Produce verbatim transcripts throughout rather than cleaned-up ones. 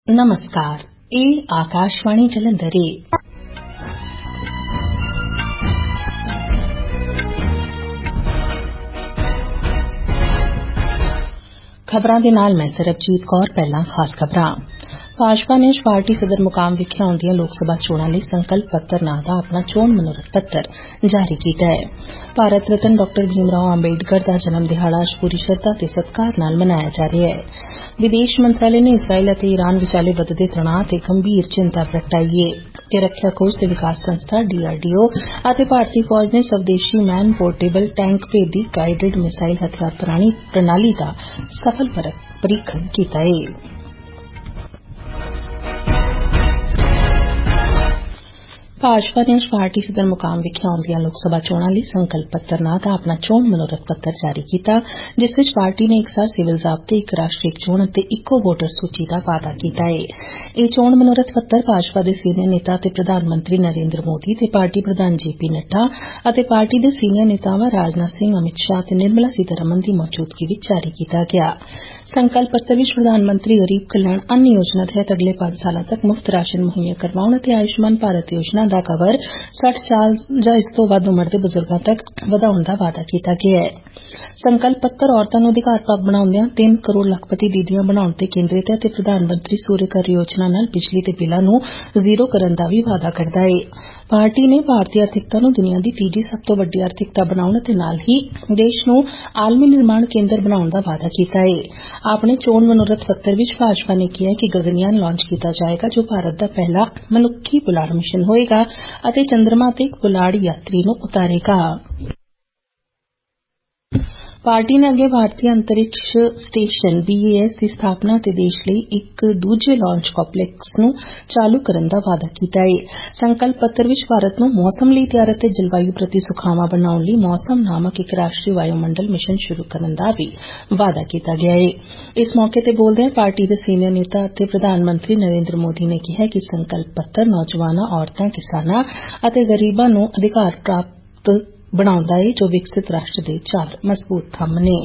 नमस्कार, ਇਹ ਆਕਾਸ਼ਵਾਣੀ ਜਲੰਧਰ ਏ। ਖਬਰਾਂ ਦੇ ਨਾਲ ਮੈਂ ਸਰਬਜੀਤ ਕੌਰ। ਪਹਿਲਾਂ ਖਾਸ ਖਬਰਾਂ। ਭਾਜਪਾ ਨੇ ਅੱਜ ਪਾਰਟੀ ਸਦਰ ਮੁਕਾਮ ਵਿਖੇ ਆਉਂਦੀਆਂ ਲੋਕ ਸਭਾ ਚੋਣਾਂ ਲਈ ਸੰਕਲਪ ਪੱਤਰ ਨਾਂ ਦਾ ਆਪਣਾ ਚੋਣ ਮਨੋਰਥ ਪੱਤਰ ਜਾਰੀ ਕੀਤਾ ਹੈ। ਭਾਰਤ ਰਤਨ ਡਾਕਟਰ ਭੀਮ ਰਾਓ ਅੰਬੇਡਕਰ ਦਾ ਜਨਮ ਦਿਹਾੜਾ ਅੱਜ ਪੂਰੀ ਸ਼ਰਧਾ ਤੇ ਸਤਿਕਾਰ ਨਾਲ ਮਨਾਇਆ ਜਾ ਰਿਹਾ ਹੈ। ਵਿਦੇਸ਼ ਮੰਤਰਾਲੇ ਨੇ ਇਸਰਾਇਲ ਅਤੇ ਈਰਾਨ ਵਿਚਾਲੇ ਵਧਦੇ ਤਣਾਅ ਤੇ ਗੰਭੀਰ ਚਿੰਤਾ ਪ੍ਰਗਟਾਈ ਏ ਕਿ ਰੱਖਿਆ ਖੋਜ ਤੇ ਵਿਕਾਸ ਸੰਸਥਾ ਡੀ ਆਰ ਡੀ ਓ ਅਤੇ ਭਾਰਤੀ ਫੌਜ ਨੇ ਸਵਦੇਸ਼ੀ ਮੈਨ ਪੋਰਟੇਬਲ ਟੈਂਕ ਭੇਦੀ ਗਾਈਡਡ ਮਿਸਾਈਲ ਹਥਿਆਰ ਪ੍ਰਣਾਲੀ ਦਾ ਸਫਲ ਪਰੀਖਣ ਕੀਤਾ ਏ। ਭਾਜਪਾ ਨੇ ਅੱਜ ਪਾਰਟੀ ਸਦਰ ਮੁਕਾਮ ਵਿਖੇ ਆਉਂਦੀਆਂ ਲੋਕ ਸਭਾ ਚੋਣਾਂ ਲਈ ਸੰਕਲਪ ਪੱਤਰ ਨਾਂ ਦਾ ਆਪਣਾ ਚੋਣ ਮਨੋਰਥ ਪੱਤਰ ਜਾਰੀ ਕੀਤਾ, ਜਿਸ ਵਿੱਚ ਪਾਰਟੀ ਨੇ ਇਕਸਾਰ ਸਿਵਲ ਜ਼ਾਬਤੇ, ਇੱਕ ਰਾਸ਼ਟਰੀ ਚੋਣ ਅਤੇ ਇੱਕੋ ਵੋਟਰ ਸੂਚੀ ਦਾ ਵਾਅਦਾ ਕੀਤਾ ਹੈ। ਇਹ ਚੋਣ ਮਨੋਰਥ ਪੱਤਰ ਭਾਜਪਾ ਦੇ ਸੀਨੀਅਰ ਨੇਤਾ ਅਤੇ ਪ੍ਰਧਾਨ ਮੰਤਰੀ ਨਰਿੰਦਰ ਮੋਦੀ ਤੇ ਪਾਰਟੀ ਪ੍ਰਧਾਨ ਜੇ ਪੀ ਨੱਡਾ ਅਤੇ ਪਾਰਟੀ ਦੇ ਸੀਨੀਅਰ ਨੇਤਾਵਾਂ ਰਾਜਨਾਥ ਸਿੰਘ, ਅਮਿਤ ਸ਼ਾਹ ਅਤੇ ਨਿਰਮਲਾ ਸੀਤਾਰਮਨ ਦੀ ਮੌਜੂਦਗੀ ਵਿੱਚ ਜਾਰੀ ਕੀਤਾ ਗਿਆ। ਸੰਕਲਪ ਪੱਤਰ ਵਿੱਚ ਪ੍ਰਧਾਨ ਮੰਤਰੀ ਗਰੀਬ ਕਲਿਆਣ ਅੰਨ ਯੋਜਨਾ ਤਹਿਤ ਅਗਲੇ ਪੰਜ ਸਾਲਾਂ ਤੱਕ ਮੁਫ਼ਤ ਰਾਸ਼ਨ ਮੁਹੱਈਆ ਕਰਵਾਉਣ ਅਤੇ ਆਯੁਸ਼ਮਾਨ ਭਾਰਤ ਯੋਜਨਾ ਦਾ ਕਵਰ ਸੱਠ ਸਾਲ ਜਾਂ ਇਸ ਤੋਂ ਵੱਧ ਉਮਰ ਦੇ ਬਜ਼ੁਰਗਾਂ ਤੱਕ ਵਧਾਉਣ ਦਾ ਵਾਅਦਾ ਕੀਤਾ ਗਿਆ ਹੈ। ਸੰਕਲਪ ਪੱਤਰ ਔਰਤਾਂ ਨੂੰ ਅਧਿਕਾਰ ਪ੍ਰਾਪਤ ਬਣਾਉਂਦਿਆਂ ਤਿੰਨ ਕਰੋੜ ਲੱਖਪਤੀ ਦੀਦੀਆਂ ਬਣਾਉਣ ਤੇ ਕੇਂਦਰਿਤ ਹੈ ਅਤੇ ਪ੍ਰਧਾਨ ਮੰਤਰੀ ਸੂਰਿਆ ਘਰ ਯੋਜਨਾ ਨਾਲ ਬਿਜਲੀ ਦੇ ਬਿੱਲਾਂ ਨੂੰ ਜ਼ੀਰੋ ਕਰਨ ਦਾ ਵੀ ਵਾਅਦਾ ਕਰਦਾ ਹੈ। ਪਾਰਟੀ ਨੇ ਭਾਰਤੀ ਆਰਥਿਕਤਾ ਨੂੰ ਦੁਨੀਆ ਦੀ ਤੀਜੀ ਸਭ ਤੋਂ ਵੱਡੀ ਆਰਥਿਕਤਾ ਬਣਾਉਣ ਅਤੇ ਨਾਲ ਹੀ ਦੇਸ਼ ਨੂੰ ਆਲਮੀ ਨਿਰਮਾਣ ਕੇਂਦਰ ਬਣਾਉਣ ਦਾ ਵਾਅਦਾ ਕੀਤਾ ਹੈ। ਆਪਣੇ ਚੋਣ ਮਨੋਰਥ ਪੱਤਰ ਵਿੱਚ ਭਾਜਪਾ ਨੇ ਕਿਹਾ ਕਿ ਗਗਨਯਾਨ ਲਾਂਚ ਕੀਤਾ ਜਾਏਗਾ, ਜੋ ਭਾਰਤ ਦਾ ਪਹਿਲਾ ਮਨੁੱਖੀ ਪੁਲਾੜ ਮਿਸ਼ਨ ਹੋਏਗਾ ਅਤੇ ਚੰਦਰਮਾ ਤੇ ਇੱਕ ਪੁਲਾੜ ਯਾਤਰੀ ਨੂੰ ਉਤਾਰੇਗਾ। ਪਾਰਟੀ ਨੇ ਅੱਗੇ Bharatiya Antariksh station B A S ਦੀ ਸਥਾਪਨਾ ਅਤੇ ਦੇਸ਼ ਲਈ ਇੱਕ ਦੂਜੇ ਲਾਂਚ ਕੰਪਲੈਕਸ ਨੂੰ ਚਾਲੂ ਕਰਨ ਦਾ ਵਾਅਦਾ ਕੀਤਾ ਹੈ। ਸੰਕਲਪ ਪੱਤਰ ਵਿੱਚ ਭਾਰਤ ਨੂੰ ਮੌਸਮ ਲਈ ਤਿਆਰ ਅਤੇ ਜਲਵਾਯੂ ਪ੍ਰਤੀ ਸੁਖਾਵਾਂ ਬਣਾਉਣ ਲਈ ਮੌਸਮ ਨਾਮਕ ਇੱਕ ਰਾਸ਼ਟਰੀ ਵਾਯੂਮੰਡਲ ਮਿਸ਼ਨ ਸ਼ੁਰੂ ਕਰਨ ਦਾ ਵੀ ਵਾਅਦਾ ਕੀਤਾ ਗਿਆ ਹੈ। ਇਸ ਮੌਕੇ ਤੇ ਬੋਲਦਿਆਂ ਪਾਰਟੀ ਦੇ ਸੀਨੀਅਰ ਨੇਤਾ ਅਤੇ ਪ੍ਰਧਾਨ ਮੰਤਰੀ ਨਰਿੰਦਰ ਮੋਦੀ ਨੇ ਕਿਹਾ ਕਿ ਸੰਕਲਪ ਪੱਤਰ ਨੌਜਵਾਨਾਂ, ਔਰਤਾਂ, ਕਿਸਾਨਾਂ ਅਤੇ ਗਰੀਬਾਂ ਨੂੰ ਅਧਿਕਾਰ ਪ੍ਰਾਪਤ ਬਣਾਉਂਦਾ ਹੈ, ਜੋ ਵਿਕਸਿਤ ਰਾਸ਼ਟਰ ਦੇ ਚਾਰ ਮਜ਼ਬੂਤ ਥੰਮ ਨੇ।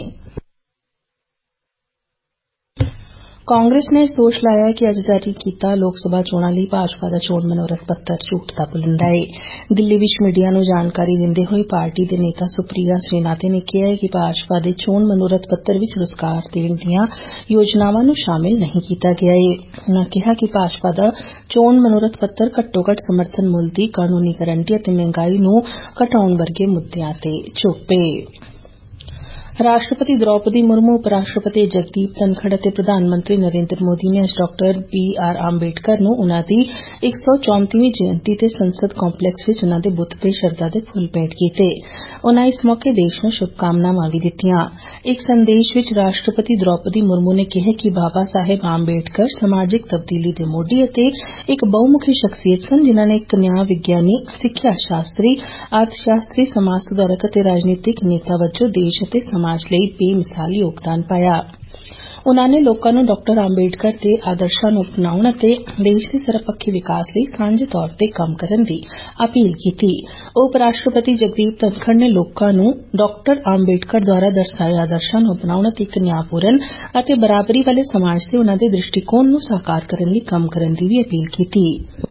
ਕਾਂਗਰਸ ਨੇ ਦੋਸ਼ ਲਾਇਆ ਹੈ ਕਿ ਅੱਜ ਜਾਰੀ ਕੀਤਾ ਲੋਕ ਸਭਾ ਚੋਣਾਂ ਲਈ ਭਾਜਪਾ ਦਾ ਚੋਣ ਮਨੋਰਥ ਪੱਤਰ ਝੂਠ ਦਾ ਪੁਲਿੰਦਾ ਹੈ। ਦਿੱਲੀ ਵਿੱਚ ਮੀਡੀਆ ਨੂੰ ਜਾਣਕਾਰੀ ਦਿੰਦੇ ਹੋਏ ਪਾਰਟੀ ਦੇ ਨੇਤਾ ਸੁਪ੍ਰਿਆ ਸ੍ਰੀਨਾਥ ਨੇ ਕਿਹਾ ਹੈ ਕਿ ਭਾਜਪਾ ਦੇ ਚੋਣ ਮਨੋਰਥ ਪੱਤਰ ਵਿੱਚ ਰੁਜ਼ਗਾਰ ਦੇਣ ਦੀਆਂ ਯੋਜਨਾਵਾਂ ਨੂੰ ਸ਼ਾਮਿਲ ਨਹੀਂ ਕੀਤਾ ਗਿਆ ਹੈ। ਉਨ੍ਹਾਂ ਕਿਹਾ ਕਿ ਭਾਜਪਾ ਦਾ ਚੋਣ ਮਨੋਰਥ ਪੱਤਰ ਘੱਟੋ ਘੱਟ ਸਮਰਥਨ ਮੁੱਲ ਦੀ ਕਾਨੂੰਨੀ ਗਰੰਟੀ ਅਤੇ ਮਹਿੰਗਾਈ ਨੂੰ ਘਟਾਉਣ ਵਰਗੇ ਮੁੱਦਿਆਂ ਤੇ ਚੁੱਪੇ। ਰਾਸ਼ਟਰਪਤੀ ਦ੍ਰੌਪਦੀ ਮੁਰਮੂ, ਉਪ ਰਾਸ਼ਟਰਪਤੀ ਜਗਦੀਪ ਧਨਖੜ ਅਤੇ ਪ੍ਰਧਾਨ ਮੰਤਰੀ ਨਰਿੰਦਰ ਮੋਦੀ ਨੇ ਅੱਜ ਡਾਕਟਰ ਬੀ ਆਰ ਅੰਬੇਡਕਰ ਨੂੰ ਉਨ੍ਹਾਂ ਦੀ ਇੱਕ ਸੌ ਚੌਂਤੀਵੀਂ ਜਯੰਤੀ ਤੇ ਸੰਸਦ ਕੰਪਲੈਕਸ ਵਿੱਚ ਉਨ੍ਹਾਂ ਦੇ ਬੁੱਤ ਤੇ ਸ਼ਰਧਾ ਦੇ ਫੁੱਲ ਭੇਂਟ ਕੀਤੇ। ਉਨ੍ਹਾਂ ਇਸ ਮੌਕੇ ਦੇਸ਼ ਨੂੰ ਸ਼ੁਭਕਾਮਨਾਵਾਂ ਵੀ ਦਿੱਤੀਆਂ। ਇੱਕ ਸੰਦੇਸ਼ ਵਿੱਚ ਰਾਸ਼ਟਰਪਤੀ ਦ੍ਰੌਪਦੀ ਮੁਰਮੂ ਨੇ ਕਿਹਾ ਕਿ ਬਾਬਾ ਸਾਹਿਬ ਅੰਬੇਡਕਰ ਸਮਾਜਿਕ ਤਬਦੀਲੀ ਦੇ ਮੋਢੀ ਅਤੇ ਇੱਕ ਬਹੁਮੁਖੀ ਸ਼ਖਸੀਅਤ ਸਨ, ਜਿਨ੍ਹਾਂ ਨੇ ਇੱਕ ਨਿਆਂ ਵਿਗਿਆਨੀ, ਸਿੱਖਿਆ ਸ਼ਾਸਤਰੀ, ਅਰਥ ਸ਼ਾਸਤਰੀ, ਸਮਾਜ ਸੁਧਾਰਕ ਅਤੇ ਰਾਜਨੀਤਿਕ ਨੇਤਾ ਵਜੋਂ ਦੇਸ਼ ਅਤੇ ਸਮਾਜ ਲਈ ਬੇਮਿਸਾਲ ਯੋਗਦਾਨ ਪਾਇਆ। ਉਨ੍ਹਾਂ ਨੇ ਲੋਕਾਂ ਨੂੰ ਡਾਕਟਰ ਅੰਬੇਡਕਰ ਦੇ ਆਦਰਸ਼ਾਂ ਨੂੰ ਅਪਣਾਉਣ ਅਤੇ ਦੇਸ਼ ਦੇ ਸਰਬਪੱਖੀ ਵਿਕਾਸ ਲਈ ਸਾਂਝੇ ਤੌਰ ਤੇ ਕੰਮ ਕਰਨ ਦੀ ਅਪੀਲ ਕੀਤੀ। ਉਪ ਰਾਸ਼ਟਰਪਤੀ ਜਗਦੀਪ ਧਨਖੜ ਨੇ ਲੋਕਾਂ ਨੂੰ ਡਾਕਟਰ ਅੰਬੇਡਕਰ ਦੁਆਰਾ ਦਰਸਾਏ ਆਦਰਸ਼ਾਂ ਨੂੰ ਅਪਣਾਉਣ ਅਤੇ ਇੱਕ ਨਿਆਂਪੂਰਨ ਅਤੇ ਬਰਾਬਰੀ ਵਾਲੇ ਸਮਾਜ ਦੇ ਉਨ੍ਹਾਂ ਦੇ ਦ੍ਰਿਸ਼ਟੀਕੋਣ ਨੂੰ ਸਾਕਾਰ ਕਰਨ ਲਈ ਕੰਮ ਕਰਨ ਦੀ ਵੀ ਅਪੀਲ ਕੀਤੀ।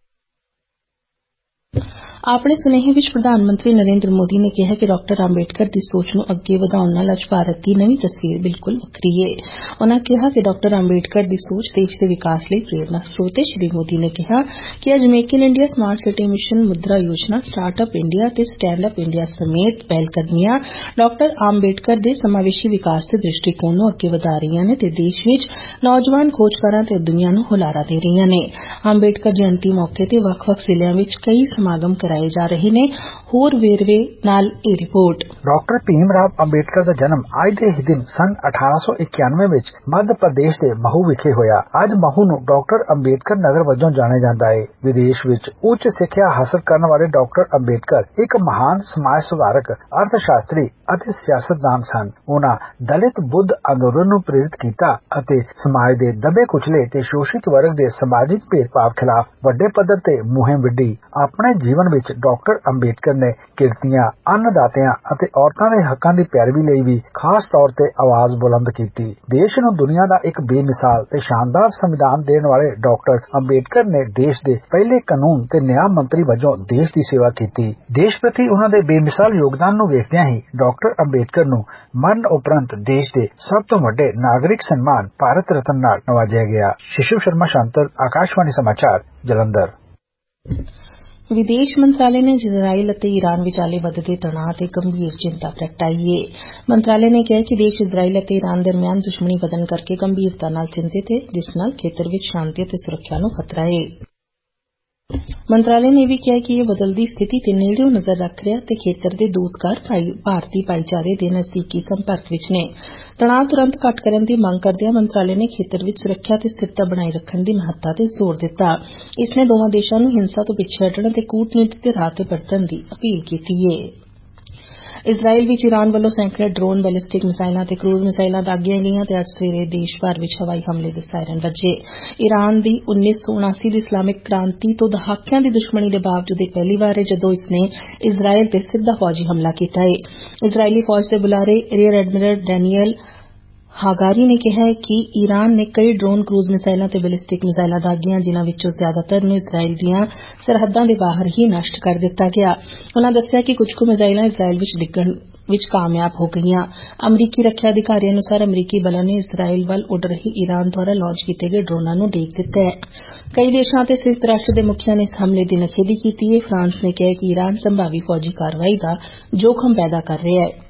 ਆਪਣੇ ਸੁਨੇਹੇ ਵਿੱਚ ਪ੍ਰਧਾਨ ਮੰਤਰੀ ਨਰਿੰਦਰ ਮੋਦੀ ਨੇ ਕਿਹਾ ਕਿ ਡਾਕਟਰ ਅੰਬੇਡਕਰ ਦੀ ਸੋਚ ਨੂੰ ਅੱਗੇ ਵਧਾਉਣ ਨਾਲ ਅੱਜ ਭਾਰਤ ਦੀ ਨਵੀਂ ਤਸਵੀਰ ਬਿਲਕੁਲ ਵੱਖਰੀ ਹੈ। ਉਨ੍ਹਾਂ ਕਿਹਾ ਕਿ ਡਾਕਟਰ ਅੰਬੇਡਕਰ ਦੀ ਸੋਚ ਦੇਸ਼ ਦੇ ਵਿਕਾਸ ਲਈ ਪ੍ਰੇਰਨਾ ਸਰੋਤ ਹੈ। ਸ਼੍ਰੀ ਮੋਦੀ ਨੇ ਕਿਹਾ ਕਿ ਅੱਜ make in India, smart city mission, Mudra Yojana, start up India ਅਤੇ ਸਟੈਂਡ ਅਪ ਇੰਡੀਆ ਸਮੇਤ ਪਹਿਲਕਦਮੀਆਂ ਡਾਕਟਰ ਅੰਬੇਡਕਰ ਦੇ ਸਮਾਵੇਸ਼ੀ ਵਿਕਾਸ ਦੇ ਦ੍ਰਿਸ਼ਟੀਕੋਣ ਨੂੰ ਅੱਗੇ ਵਧਾ ਰਹੀਆਂ ਨੇ ਅਤੇ ਦੇਸ਼ ਵਿੱਚ ਨੌਜਵਾਨ ਖੋਜਕਾਰਾਂ ਤੇ ਉੱਦਮੀਆਂ ਨੂੰ ਹੁਲਾਰਾ ਦੇ ਰਹੀਆਂ ਨੇ। ਅੰਬੇਡਕਰ ਜਯੰਤੀ ਮੌਕੇ ਤੇ ਵੱਖ-ਵੱਖ ਜ਼ਿਲ੍ਹਿਆਂ ਵਿੱਚ ਕਈ ਸਮਾਗਮ ਕਰਾਏ ਜਾ ਰਹੇ ਨੇ। ਹੋਰ ਵੇਰਵੇ ਨਾਲ ਇਹ ਰਿਪੋਰਟ। ਡਾਕਟਰ ਭੀਮ ਰਾਓ ਅੰਬੇਡਕਰ ਦਾ ਜਨਮ ਅੱਜ ਦੇ ਹੀ ਦਿਨ ਸਨ ਅਠਾਰਾਂ ਸੌ ਇਕਆਨਵੇਂ ਵਿੱਚ ਮੱਧ ਪ੍ਰਦੇਸ਼ ਦੇ ਮਹੂ ਵਿਖੇ ਹੋਇਆ। ਅੱਜ ਮਹੂ ਨੂੰ ਡਾਕਟਰ ਅੰਬੇਡਕਰ ਨਗਰ ਵਜੋਂ ਜਾਣਿਆ ਜਾਂਦਾ ਹੈ। ਵਿਦੇਸ਼ ਵਿੱਚ ਉੱਚ ਸਿੱਖਿਆ ਹਾਸਲ ਕਰਨ ਵਾਲੇ ਡਾਕਟਰ ਅੰਬੇਡਕਰ ਇੱਕ ਮਹਾਨ ਸਮਾਜ ਸੁਧਾਰਕ, ਅਰਥ ਸ਼ਾਸਤਰੀ ਅਤੇ ਸਿਆਸਤਦਾਨ ਸਨ। ਉਹਨਾਂ ਦਲਿਤ ਬੁੱਧ ਅੰਦੋਲਨ ਨੂੰ ਪ੍ਰੇਰਿਤ ਕੀਤਾ ਅਤੇ ਸਮਾਜ ਦੇ ਦਬੇ ਕੁਚਲੇ ਤੇ ਸ਼ੋਸ਼ਿਤ ਵਰਗ ਦੇ ਸਮਾਜਿਕ ਭੇਦਭਾਵ ਖਿਲਾਫ ਵੱਡੇ ਪੱਧਰ ਤੇ ਮੁਹਿੰਮ ਵਿੱਢੀ। ਆਪਣੇ ਜੀਵਨ ਵਿੱਚ ਵਿੱਚ ਡਾਕਟਰ ਅੰਬੇਡਕਰ ਨੇ ਕਿਰਤੀਆਂ, ਅੰਨਦਾਤਿਆਂ ਅਤੇ ਔਰਤਾਂ ਦੇ ਹੱਕਾਂ ਦੀ ਪੈਰਵੀ ਲਈ ਵੀ ਖਾਸ ਤੌਰ ਤੇ ਆਵਾਜ਼ ਬੁਲੰਦ ਕੀਤੀ। ਦੇਸ਼ ਨੂੰ ਦੁਨੀਆ ਦਾ ਇੱਕ ਬੇਮਿਸਾਲ ਤੇ ਸ਼ਾਨਦਾਰ ਸੰਵਿਧਾਨ ਦੇਣ ਵਾਲੇ ਡਾਕਟਰ ਅੰਬੇਡਕਰ ਨੇ ਦੇਸ਼ ਦੇ ਪਹਿਲੇ ਕਾਨੂੰਨ ਤੇ ਨਿਆਂ ਮੰਤਰੀ ਵਜੋਂ ਦੇਸ਼ ਦੀ ਸੇਵਾ ਕੀਤੀ। ਦੇਸ਼ ਪ੍ਰਤੀ ਉਹਨਾਂ ਦੇ ਬੇਮਿਸਾਲ ਯੋਗਦਾਨ ਨੂੰ ਵੇਖਦਿਆਂ ਹੀ ਡਾਕਟਰ ਅੰਬੇਡਕਰ ਨੂੰ ਮਰਨ ਉਪਰੰਤ ਦੇਸ਼ ਦੇ ਸਭ ਤੋਂ ਵੱਡੇ ਨਾਗਰਿਕ ਸਨਮਾਨ ਭਾਰਤ ਰਤਨ ਨਾਲ ਨਵਾਜਿਆ ਗਿਆ। ਸ਼ਿਸ਼ੂ ਸ਼ਰਮਾ ਸ਼ਾਂਤਲ, ਆਕਾਸ਼ਵਾਣੀ ਸਮਾਚਾਰ, ਜਲੰਧਰ। ਵਿਦੇਸ਼ ਮੰਤਰਾਲੇ ਨੇ ਇਜ਼ਰਾਈਲ ਅਤੇ ਈਰਾਨ ਵਿਚਾਲੇ ਵਧਦੇ ਤਣਾਅ ਤੇ ਗੰਭੀਰ ਚਿੰਤਾ ਪ੍ਰਗਟਾਈ ਏ। ਮੰਤਰਾਲੇ ਨੇ ਕਿਹਾ ਕਿ ਦੇਸ਼ ਇਜ਼ਰਾਈਲ ਅਤੇ ਈਰਾਨ ਦਰਮਿਆਨ ਦੁਸ਼ਮਣੀ ਵਧਣ ਕਰਕੇ ਗੰਭੀਰਤਾ ਨਾਲ ਚਿੰਤਿਤ ਏ, ਜਿਸ ਨਾਲ ਖੇਤਰ ਵਿੱਚ ਸ਼ਾਂਤੀ ਅਤੇ ਸੁਰੱਖਿਆ ਨੂੰ ਖਤਰਾ ਏ। ਮੰਤਰਾਲੇ ਨੇ ਵੀ ਕਿਹਾ ਕਿ ਇਹ ਬਦਲਦੀ ਸਥਿਤੀ ਤੇ ਨੇੜਿਓਂ ਨਜ਼ਰ ਰੱਖ ਰਿਹਾ ਤੇ ਖੇਤਰ ਦੇ ਦੂਤਘਰ ਭਾਰਤੀ ਭਾਈਚਾਰੇ ਦੇ ਨਜ਼ਦੀਕੀ ਸੰਪਰਕ ਵਿੱਚ ਨੇ। ਤਣਾਅ ਤੁਰੰਤ ਘੱਟ ਕਰਨ ਦੀ ਮੰਗ ਕਰਦਿਆਂ ਮੰਤਰਾਲੇ ਨੇ ਖੇਤਰ ਵਿੱਚ ਸੁਰੱਖਿਆ ਤੇ ਸਥਿਰਤਾ ਬਣਾਈ ਰੱਖਣ ਦੀ ਮਹੱਤਤਾ ਤੇ ਜ਼ੋਰ ਦਿੱਤਾ। ਇਸ ਨੇ ਦੋਵਾਂ ਦੇਸ਼ਾਂ ਨੂੰ ਹਿੰਸਾ ਤੋਂ ਪਿੱਛੇ ਹਟਣ ਅਤੇ ਕੂਟਨੀਤੀ ਦੇ ਰਾਹ ਤੇ ਪਰਤਣ ਦੀ ਅਪੀਲ ਕੀਤੀ ਏ। ਇਜ਼ਰਾਈਲ ਵਿੱਚ ਈਰਾਨ ਵੱਲੋਂ ਸੈਂਕੜੇ ਡਰੋਨ, ਬੈਲਿਸਟਿਕ ਮਿਸਾਈਲਾਂ ਤੇ ਕਰੂਜ਼ ਮਿਸਾਈਲਾਂ ਦਾਗੀਆਂ ਗਈਆਂ ਤੇ ਅੱਜ ਸਵੇਰੇ ਦੇਸ਼ ਭਰ ਵਿੱਚ ਹਵਾਈ ਹਮਲੇ ਦੇ ਸਾਇਰਨ ਵੱਜੇ। ਈਰਾਨ ਦੀ ਉੱਨੀ ਸੌ ਉਨਾਸੀ ਦੀ ਇਸਲਾਮਿਕ ਕ੍ਰਾਂਤੀ ਤੋਂ ਦਹਾਕਿਆਂ ਦੀ ਦੁਸ਼ਮਣੀ ਦੇ ਬਾਵਜੂਦ ਇਹ ਪਹਿਲੀ ਵਾਰ ਹੈ ਜਦੋਂ ਇਸਨੇ ਇਜ਼ਰਾਈਲ ਤੇ ਸਿੱਧਾ ਫੌਜੀ ਹਮਲਾ ਕੀਤਾ ਹੈ। ਇਜ਼ਰਾਈਲੀ ਫੌਜ ਦੇ ਬੁਲਾਰੇ ਰੀਅਰ ਐਡਮਿਰਲ ਡੈਨੀਅਲ ਹਾਗਾਰੀ ਨੇ ਕਿਹਾ ਕਿ ਈਰਾਨ ਨੇ ਕਈ ਡਰੋਨ, ਕਰੂਜ਼ ਮਿਸਾਈਲਾਂ ਤੇ ਬੈਲਿਸਟਿਕ ਮਿਸਾਈਲਾਂ ਦਾਗੀਆਂ, ਜਿਨ੍ਹਾਂ ਵਿੱਚੋਂ ਜ਼ਿਆਦਾਤਰ ਨੂੰ ਇਜ਼ਰਾਈਲ ਦੀਆਂ ਸਰਹੱਦਾਂ ਦੇ ਬਾਹਰ ਹੀ ਨਸ਼ਟ ਕਰ ਦਿੱਤਾ ਗਿਆ। ਉਨ੍ਹਾਂ ਦੱਸਿਆ ਕਿ ਕੁਝ ਕੁ ਮਿਸਾਈਲਾਂ ਇਜ਼ਰਾਈਲ ਵਿੱਚ ਡਿੱਗਣ ਵਿੱਚ ਕਾਮਯਾਬ ਹੋ ਗਈਆਂ। ਅਮਰੀਕੀ ਰੱਖਿਆ ਅਧਿਕਾਰੀਆਂ ਅਨੁਸਾਰ ਅਮਰੀਕੀ ਬਲਾਂ ਨੇ ਇਜ਼ਰਾਈਲ ਵੱਲ ਉੱਡ ਰਹੀ ਈਰਾਨ ਦੁਆਰਾ ਲਾਂਚ ਕੀਤੇ ਗਏ ਡਰੋਨਾਂ ਨੂੰ ਡੇਗ ਦਿੱਤਾ ਹੈ। ਕਈ ਦੇਸ਼ਾਂ ਅਤੇ ਸੰਯੁਕਤ ਰਾਸ਼ਟਰ ਦੇ ਮੁਖੀਆਂ ਨੇ ਇਸ ਹਮਲੇ ਦੀ ਨਿਖੇਧੀ ਕੀਤੀ ਹੈ। ਫਰਾਂਸ ਨੇ ਕਿਹਾ ਕਿ ਈਰਾਨ ਸੰਭਾਵੀ ਫੌਜੀ ਕਾਰਵਾਈ ਦਾ ਜੋਖਮ ਪੈਦਾ ਕਰ ਰਿਹਾ ਹੈ।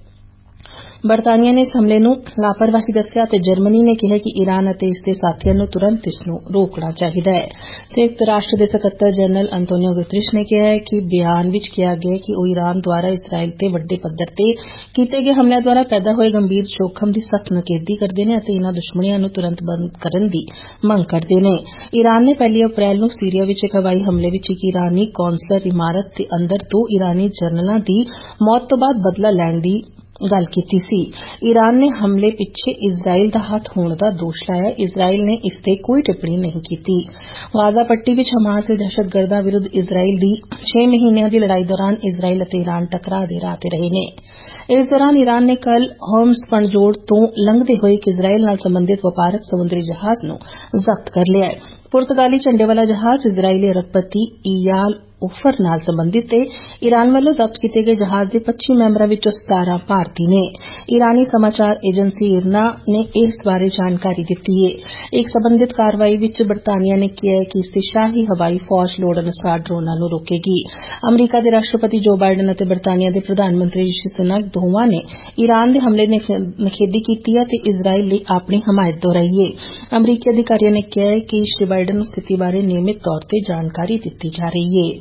ਬਰਤਾਨੀਆ ਨੇ ਇਸ ਹਮਲੇ ਨੂੰ ਲਾਪਰਵਾਹੀ ਦੱਸਿਆ ਅਤੇ ਜਰਮਨੀ ਨੇ ਕਿਹਾ ਕਿ ਈਰਾਨ ਅਤੇ ਇਸ ਦੇ ਸਾਥੀਆਂ ਨੂੰ ਤੁਰੰਤ ਇਸ ਨੂੰ ਰੋਕਣਾ ਚਾਹੀਦਾ ਹੈ। ਸੰਯੁਕਤ ਰਾਸ਼ਟਰ ਦੇ ਸਕੱਤਰ ਜਨਰਲ ਅੰਤੋਨੀਓ ਗੁਤਰੇਸ ਨੇ ਕਿਹਾ ਹੈ ਕਿ ਬਿਆਨ ਵਿੱਚ ਕਿਹਾ ਗਿਆ ਕਿ ਉਹ ਈਰਾਨ ਦੁਆਰਾ ਇਜ਼ਰਾਈਲ ਤੇ ਵੱਡੇ ਪੱਧਰ ਤੇ ਕੀਤੇ ਗਏ ਹਮਲਿਆਂ ਦੁਆਰਾ ਪੈਦਾ ਹੋਏ ਗੰਭੀਰ ਜੋਖਮ ਦੀ ਸਖਤ ਨਿਖੇਧੀ ਕਰਦੇ ਨੇ ਅਤੇ ਇਨ੍ਹਾਂ ਦੁਸ਼ਮਣੀਆਂ ਨੂੰ ਤੁਰੰਤ ਬੰਦ ਕਰਨ ਦੀ ਮੰਗ ਕਰਦੇ ਨੇ। ਈਰਾਨ ਨੇ ਪਹਿਲੀ ਅਪ੍ਰੈਲ ਨੂੰ ਸੀਰੀਆ ਵਿੱਚ ਇੱਕ ਹਵਾਈ ਹਮਲੇ ਵਿੱਚ ਇੱਕ ਈਰਾਨੀ ਕੌਂਸਲਰ ਇਮਾਰਤ ਦੇ ਅੰਦਰ ਦੋ ਈਰਾਨੀ ਜਨਰਲਾਂ ਦੀ ਮੌਤ ਤੋਂ ਬਾਅਦ ਬਦਲਾ ਲੈਣ ਦੀ ਗੱਲ ਕੀਤੀ ਸੀ। ਈਰਾਨ ਨੇ ਹਮਲੇ ਪਿੱਛੇ ਇਜ਼ਰਾਈਲ ਦਾ ਹੱਥ ਹੋਣ ਦਾ ਦੋਸ਼ ਲਾਇਆ। ਇਜ਼ਰਾਈਲ ਨੇ ਇਸ ਤੇ ਕੋਈ ਟਿੱਪਣੀ ਨਹੀਂ ਕੀਤੀ। ਗਾਜ਼ਾ ਪੱਟੀ ਵਿੱਚ ਹਮਾਸ ਦੇ ਦਹਿਸ਼ਤਗਰਦਾਂ ਵਿਰੁੱਧ ਇਜ਼ਰਾਈਲ ਦੀ ਛੇ ਮਹੀਨਿਆਂ ਦੀ ਲੜਾਈ ਦੌਰਾਨ ਇਜ਼ਰਾਈਲ ਅਤੇ ਈਰਾਨ ਟਕਰਾਅ ਦੇ ਰਾਹ ਤੇ ਰਹੇ ਨੇ। ਇਸ ਦੌਰਾਨ ਈਰਾਨ ਨੇ ਕੱਲ੍ਹ ਹੋਰਮਜ਼ ਪਣਜੋੜ ਤੋਂ ਲੰਘਦੇ ਹੋਏ ਇੱਕ ਇਜ਼ਰਾਈਲ ਨਾਲ ਸੰਬੰਧਿਤ ਵਪਾਰਕ ਸਮੁੰਦਰੀ ਜਹਾਜ਼ ਨੂੰ ਜ਼ਬਤ ਕਰ ਲਿਆ ਹੈ। ਪੁਰਤਗਾਲੀ ਝੰਡੇ ਵਾਲਾ ਜਹਾਜ਼ ਇਜ਼ਰਾਈਲੀ ਅਰਬਪਤੀ ਇਯਾਲ ਉਫਰ ਨਾਲ ਸੰਬੰਧਿਤ ਤੇ ਈਰਾਨ ਵੱਲੋਂ ਜ਼ਬਤ ਕੀਤੇ ਗਏ ਜਹਾਜ਼ ਦੇ ਪੱਚੀ ਮੈਂਬਰਾਂ ਵਿੱਚੋਂ ਸਤਾਰਾਂ ਭਾਰਤੀ ਨੇ। ਈਰਾਨੀ ਸਮਾਚਾਰ ਏਜੰਸੀ ਇਰਨਾ ਨੇ ਇਸ ਬਾਰੇ ਜਾਣਕਾਰੀ ਦਿੱਤੀ ਹੈ। ਇੱਕ ਸੰਬੰਧਿਤ ਕਾਰਵਾਈ ਵਿੱਚ ਬਰਤਾਨੀਆ ਨੇ ਕਿਹਾ ਹੈ ਕਿ ਇਸ ਦੀ ਸ਼ਾਹੀ ਹਵਾਈ ਫੌਜ ਲੋੜ ਅਨੁਸਾਰ ਡਰੋਨਾਂ ਨੂੰ ਰੋਕੇਗੀ। ਅਮਰੀਕਾ ਦੇ ਰਾਸ਼ਟਰਪਤੀ ਜੋ ਬਾਈਡਨ ਅਤੇ ਬਰਤਾਨੀਆ ਦੇ ਪ੍ਰਧਾਨ ਮੰਤਰੀ ਰਿਸ਼ੀ ਸੁਨਕ ਦੋਵਾਂ ਨੇ ਈਰਾਨ ਦੇ ਹਮਲੇ ਦੀ ਨਿਖੇਧੀ ਕੀਤੀ ਹੈ ਤੇ ਇਜ਼ਰਾਈਲ ਲਈ ਆਪਣੀ ਹਮਾਇਤ ਦੁਹਰਾਈ ਹੈ। ਅਮਰੀਕੀ ਅਧਿਕਾਰੀਆਂ ਨੇ ਕਿਹਾ ਹੈ ਕਿ ਸ਼੍ਰੀ ਬਾਈਡਨ ਨੂੰ ਸਥਿਤੀ ਬਾਰੇ ਨਿਯਮਿਤ ਤੌਰ ਤੇ ਜਾਣਕਾਰੀ ਦਿੱਤੀ ਜਾ ਰਹੀ ਹੈ।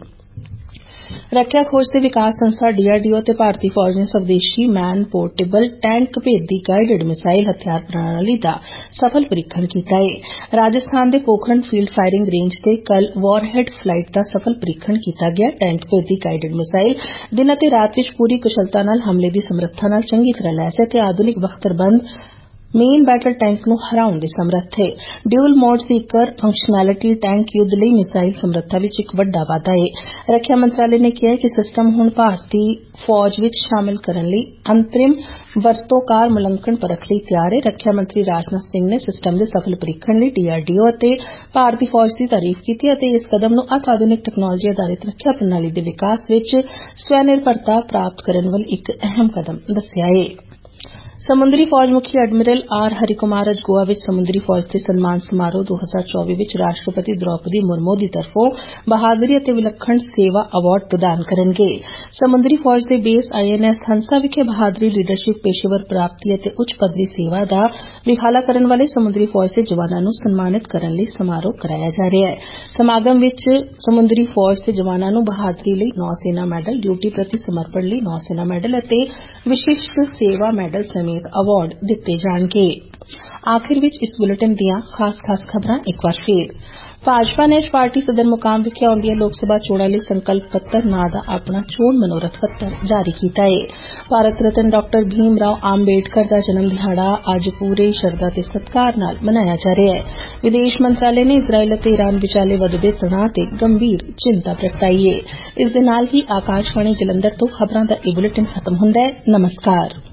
ਰੱਖਿਆ ਖੋਜ ਤੇ ਵਿਕਾਸ ਸੰਸਥਾ ਡੀ ਆਰ ਡੀ ਓ ਅਤੇ ਭਾਰਤੀ ਫੌਜ ਨੇ ਸਵਦੇਸ਼ੀ ਮੈਨ ਪੋਰਟੇਬਲ ਟੈਂਕ ਭੇਦੀ ਗਾਈਡਡ ਮਿਸਾਈਲ ਹਥਿਆਰ ਪ੍ਰਣਾਲੀ ਦਾ ਸਫਲ ਪ੍ਰੀਖਣ ਕੀਤਾ ਹੈ। ਰਾਜਸਥਾਨ ਦੇ ਪੋਖਰਨ ਫੀਲਡ ਫਾਇਰਿੰਗ ਰੇਂਜ ਤੇ ਕੱਲ੍ਹ ਵਾਰਹੈਡ ਫਲਾਈਟ ਦਾ ਸਫਲ ਪ੍ਰੀਖਣ ਕੀਤਾ ਗਿਆ। ਟੈਂਕ ਭੇਦੀ ਗਾਈਡਡ ਮਿਸਾਈਲ ਦਿਨ ਅਤੇ ਰਾਤ ਵਿੱਚ ਪੂਰੀ ਕੁਸ਼ਲਤਾ ਨਾਲ ਹਮਲੇ ਦੀ ਸਮਰੱਥਾ ਨਾਲ ਚੰਗੀ ਤਰ੍ਹਾਂ ਲੈਸ ਹੈ ਤੇ ਆਧੁਨਿਕ ਬਖਤਰਬੰਦ ਮੇਨ ਬੈਟਲ ਟੈਂਕ ਨੂੰ ਹਰਾਉਣ ਦੇ ਸਮਰੱਥ ਹੈ। Dual mode seeker functionality tank ਯੁੱਧ ਲਈ ਮਿਸਾਈਲ ਸਮਰੱਥਾ ਵਿੱਚ ਇੱਕ ਵੱਡਾ ਵਾਧਾ ਹੈ। ਰੱਖਿਆ ਮੰਤਰਾਲੇ ਨੇ ਕਿਹਾ ਹੈ ਕਿ ਸਿਸਟਮ ਹੁਣ ਭਾਰਤੀ ਫੌਜ ਵਿੱਚ ਸ਼ਾਮਲ ਕਰਨ ਲਈ ਅੰਤਰਿਮ ਵਰਤੋਂਕਾਰ ਮੁਲੰਕਣ ਪਰਖ ਲਈ ਤਿਆਰ ਹੈ। ਰੱਖਿਆ ਮੰਤਰੀ ਰਾਜਨਾਥ ਸਿੰਘ ਨੇ ਸਿਸਟਮ ਦੇ ਸਫਲ ਪ੍ਰੀਖਣ ਲਈ ਡੀ ਆਰ ਡੀ ਓ ਅਤੇ ਭਾਰਤੀ ਫੌਜ ਦੀ ਤਾਰੀਫ ਕੀਤੀ ਅਤੇ ਇਸ ਕਦਮ ਨੂੰ ਅਤ ਆਧੁਨਿਕ ਤਕਨਾਲੋਜੀ ਆਧਾਰਿਤ ਰੱਖਿਆ ਪ੍ਰਣਾਲੀ ਦੇ ਵਿਕਾਸ ਵਿੱਚ ਸਵੈ ਨਿਰਭਰਤਾ ਪ੍ਰਾਪਤ ਕਰਨ ਵੱਲ ਇੱਕ ਅਹਿਮ ਕਦਮ ਦੱਸਿਆ ਹੈ। ਸਮੁੰਦਰੀ ਫੌਜ ਮੁਖੀ ਐਡਮਿਰਲ ਆਰ ਹਰੀ ਕੁਮਾਰ ਅੱਜ ਗੋਆ ਵਿੱਚ ਸਮੁੰਦਰੀ ਫੌਜ ਦੇ ਸਨਮਾਨ ਸਮਾਰੋਹ ਦੋ ਹਜ਼ਾਰ ਚੌਵੀ ਵਿੱਚ ਰਾਸ਼ਟਰਪਤੀ ਦ੍ਰੌਪਦੀ ਮੁਰਮੂ ਦੀ ਤਰਫੋਂ ਬਹਾਦਰੀ ਅਤੇ ਵਿਲੱਖਣ ਸੇਵਾ ਅਵਾਰਡ ਪ੍ਰਦਾਨ ਕਰਨਗੇ। ਸਮੁੰਦਰੀ ਫੌਜ ਦੇ ਬੇਸ ਆਈ ਐਨ ਐਸ ਹੰਸਾ ਵਿਖੇ ਬਹਾਦਰੀ, ਲੀਡਰਸ਼ਿਪ, ਪੇਸ਼ੇਵਰ ਪ੍ਰਾਪਤੀ ਅਤੇ ਉੱਚ ਪੱਧਰੀ ਸੇਵਾ ਦਾ ਵਿਖਾਲਾ ਕਰਨ ਵਾਲੇ ਸਮੁੰਦਰੀ ਫੌਜ ਦੇ ਜਵਾਨਾਂ ਨੂੰ ਸਨਮਾਨਿਤ ਕਰਨ ਲਈ ਸਮਾਰੋਹ ਕਰਾਇਆ ਜਾ ਰਿਹਾ ਹੈ। ਸਮਾਗਮ ਵਿੱਚ ਸਮੁੰਦਰੀ ਫੌਜ ਦੇ ਜਵਾਨਾਂ ਨੂੰ ਬਹਾਦਰੀ ਲਈ ਨੌ ਸੈਨਾ ਮੈਡਲ, ਡਿਊਟੀ ਪ੍ਰਤੀ ਸਮਰਪਣ ਲਈ ਨੌ ਸੈਨਾ ਮੈਡਲ ਅਤੇ ਵਿਸ਼ਿਸ਼ਟ ਸੇਵਾ ਮੈਡਲ ਸਮੇਤ ਅਵਾਰਡ ਦਿੱਤੇ ਜਾਣਗੇ। आखिर विच इस बुलेटिन दियां खास खास खबरां एक बार फिर। भाजपा ने पार्टी सदर मुकाम विखे आउंदियां लोक सभा चोणां लई संकल्प पत्र नां दा अपना चोण मनोरथ पत्र जारी कीता है। भारत रत्न डॉक्टर भीम राव आम्बेडकर दा जन्म दिहाड़ा अज्ज पूरे शरदा ते सत्कार नाल मनाया जा रहा है। विदेश मंत्रालय ने इजराइल ते ईरान विचाले वधदे तनाव ते गंभीर चिंता प्रगटाई है। इस दे नाल ही आकाशवाणी जलंधर तो खबरां दा एह बुलेटिन खत्म हुंदा है। नमस्कार।